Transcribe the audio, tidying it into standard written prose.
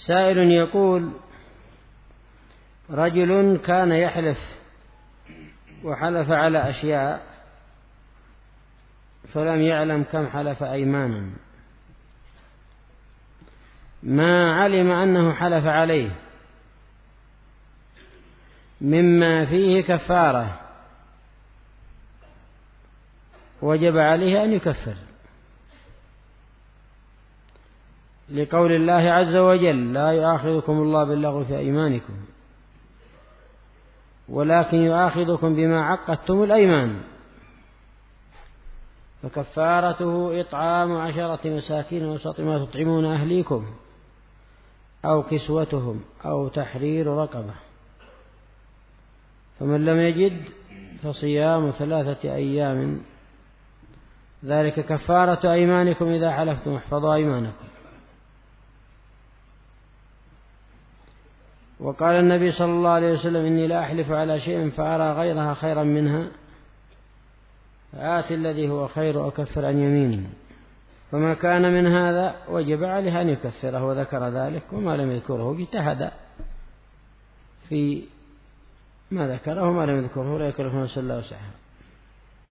سائل يقول: رجل كان يحلف وحلف على أشياء فلم يعلم كم حلف أيمانا، ما علم أنه حلف عليه مما فيه كفارة، وجب عليه أن يكفر، لقول الله عز وجل: لا يؤاخذكم الله باللغو في أيمانكم ولكن يؤاخذكم بما عقدتم الأيمان، فكفارته إطعام 10 مساكين وسط ما تطعمون أهليكم أو كسوتهم أو تحرير رقبة، فمن لم يجد فصيام 3 أيام، ذلك كفارة أيمانكم إذا حلفتم، احفظوا أيمانكم. وقال النبي صلى الله عليه وسلم: إني لا أحلف على شيء فأرى غيرها خيرا منها فآت الذي هو خير وأكفر عن يمينه، فما كان من هذا وجب عليه أن يكفره، وذكر ذلك، وما لم يذكره اجتهد في ما ذكره وما لم يذكره لا يكلف نفسا إلا وسعها.